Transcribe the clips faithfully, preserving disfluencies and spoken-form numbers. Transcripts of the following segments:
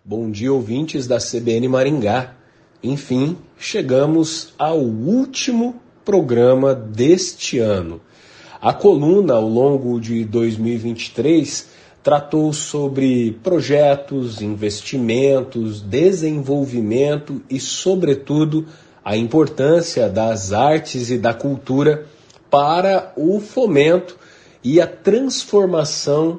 Bom dia, ouvintes da C B N Maringá. Enfim, chegamos ao último programa deste ano. A coluna, ao longo de dois mil e vinte e três, tratou sobre projetos, investimentos, desenvolvimento e, sobretudo, a importância das artes e da cultura para o fomento e a transformação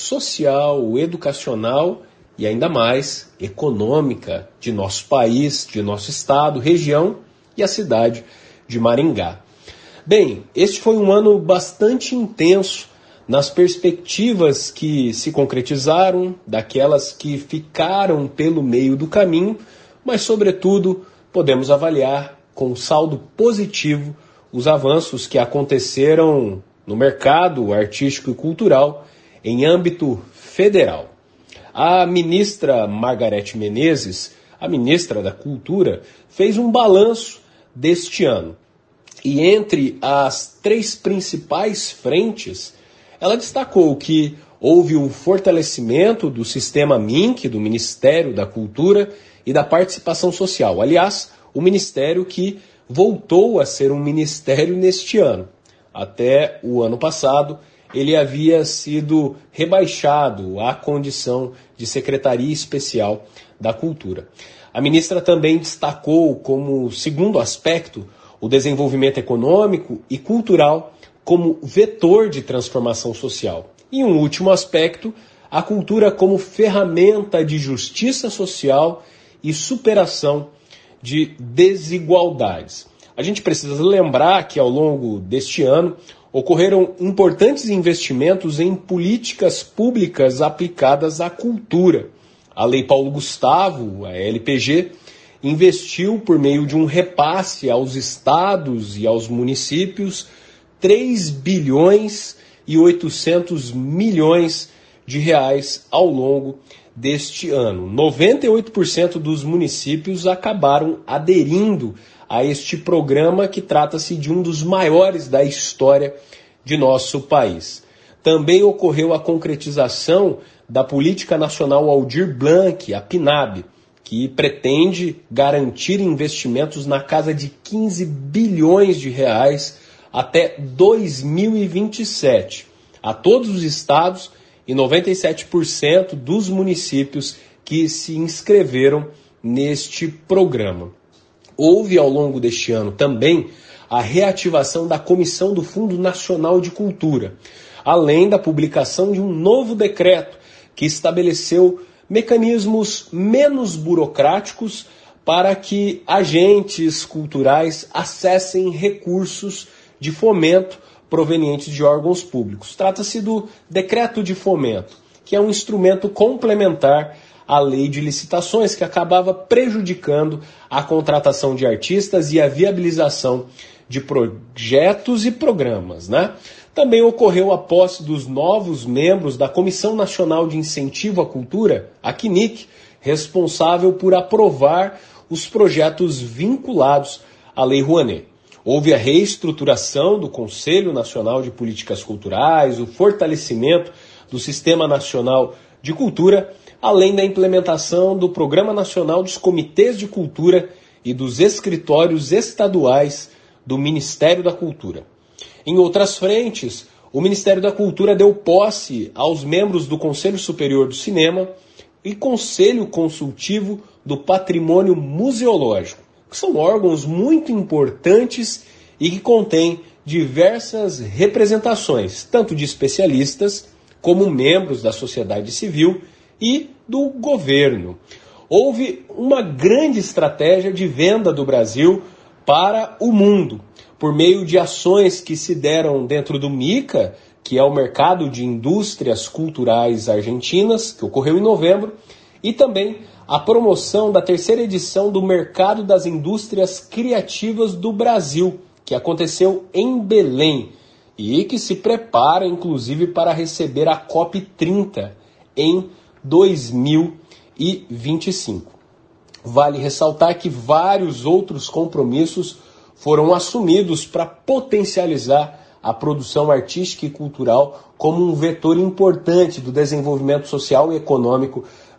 social, educacional e ainda mais econômica de nosso país, de nosso estado, região e a cidade de Maringá. Bem, este foi um ano bastante intenso nas perspectivas que se concretizaram, daquelas que ficaram pelo meio do caminho, mas, sobretudo, podemos avaliar com saldo positivo os avanços que aconteceram no mercado artístico e cultural em âmbito federal. A ministra Margarete Menezes, a ministra da Cultura, fez um balanço deste ano. E entre as três principais frentes, ela destacou que houve um fortalecimento do sistema M I N C, do Ministério da Cultura e da Participação Social. Aliás, o ministério que voltou a ser um ministério neste ano. Até o ano passado, ele havia sido rebaixado à condição de Secretaria Especial da Cultura. A ministra também destacou como segundo aspecto o desenvolvimento econômico e cultural como vetor de transformação social. E um último aspecto, a cultura como ferramenta de justiça social e superação de desigualdades. A gente precisa lembrar que ao longo deste ano ocorreram importantes investimentos em políticas públicas aplicadas à cultura. A Lei Paulo Gustavo, a L P G, investiu por meio de um repasse aos estados e aos municípios três bilhões e oitocentos milhões de reais ao longo deste ano. noventa e oito por cento dos municípios acabaram aderindo a este programa, que trata-se de um dos maiores da história de nosso país. Também ocorreu a concretização da Política Nacional Aldir Blanc, a PNAB, que pretende garantir investimentos na casa de quinze bilhões de reais até dois mil e vinte e sete, a todos os estados e noventa e sete por cento dos municípios que se inscreveram neste programa. Houve ao longo deste ano também a reativação da Comissão do Fundo Nacional de Cultura, além da publicação de um novo decreto que estabeleceu mecanismos menos burocráticos para que agentes culturais acessem recursos de fomento provenientes de órgãos públicos. Trata-se do Decreto de Fomento, que é um instrumento complementar à lei de licitações, que acabava prejudicando a contratação de artistas e a viabilização de projetos e programas, né? Também ocorreu a posse dos novos membros da Comissão Nacional de Incentivo à Cultura, a C N I C, responsável por aprovar os projetos vinculados à Lei Rouanet. Houve a reestruturação do Conselho Nacional de Políticas Culturais, o fortalecimento do Sistema Nacional de Cultura, além da implementação do Programa Nacional dos Comitês de Cultura e dos escritórios estaduais do Ministério da Cultura. Em outras frentes, o Ministério da Cultura deu posse aos membros do Conselho Superior do Cinema e Conselho Consultivo do Patrimônio Museológico, que são órgãos muito importantes e que contêm diversas representações, tanto de especialistas como membros da sociedade civil e do governo. Houve uma grande estratégia de venda do Brasil para o mundo, por meio de ações que se deram dentro do MICA, que é o Mercado de Indústrias Culturais Argentinas, que ocorreu em novembro, e também a promoção da terceira edição do Mercado das Indústrias Criativas do Brasil, que aconteceu em Belém, e que se prepara, inclusive, para receber a COP trinta em dois mil e vinte e cinco. Vale ressaltar que vários outros compromissos foram assumidos para potencializar a produção artística e cultural como um vetor importante do desenvolvimento social e econômico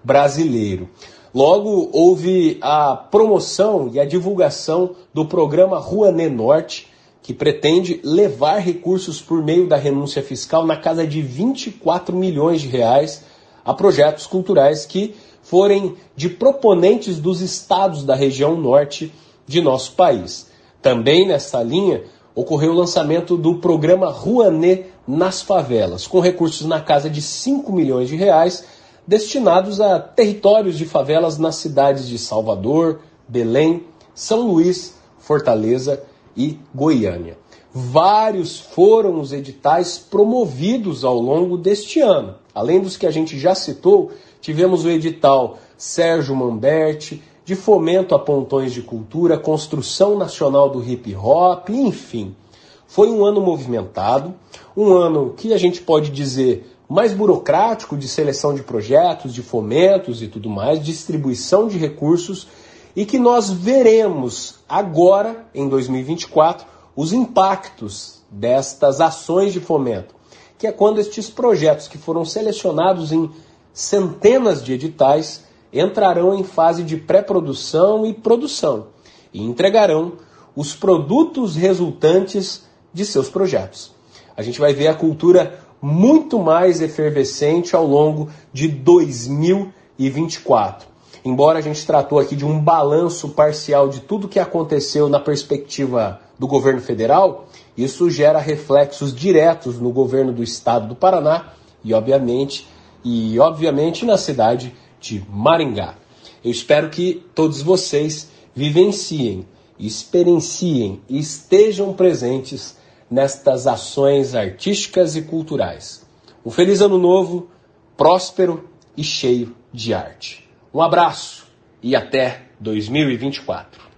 brasileiro. Logo, houve a promoção e a divulgação do programa Rouanet Norte, que pretende levar recursos por meio da renúncia fiscal na casa de vinte e quatro milhões de reais a projetos culturais que forem de proponentes dos estados da região norte de nosso país. Também nessa linha, ocorreu o lançamento do programa Rouanet nas favelas, com recursos na casa de cinco milhões de reais, destinados a territórios de favelas nas cidades de Salvador, Belém, São Luís, Fortaleza e Goiânia. Vários foram os editais promovidos ao longo deste ano. Além dos que a gente já citou, tivemos o edital Sérgio Mamberti, de fomento a pontões de cultura, construção nacional do hip hop, enfim. Foi um ano movimentado, um ano que a gente pode dizer mais burocrático de seleção de projetos, de fomentos e tudo mais, distribuição de recursos, e que nós veremos agora, em dois mil e vinte e quatro, os impactos destas ações de fomento, que é quando estes projetos que foram selecionados em centenas de editais entrarão em fase de pré-produção e produção e entregarão os produtos resultantes de seus projetos. A gente vai ver a cultura muito mais efervescente ao longo de dois mil e vinte e quatro. Embora a gente tratou aqui de um balanço parcial de tudo que aconteceu na perspectiva do governo federal, isso gera reflexos diretos no governo do estado do Paraná e, obviamente, e, obviamente na cidade de Maringá. Eu espero que todos vocês vivenciem, experienciem e estejam presentes nestas ações artísticas e culturais. Um feliz ano novo, próspero e cheio de arte. Um abraço e até dois mil e vinte e quatro.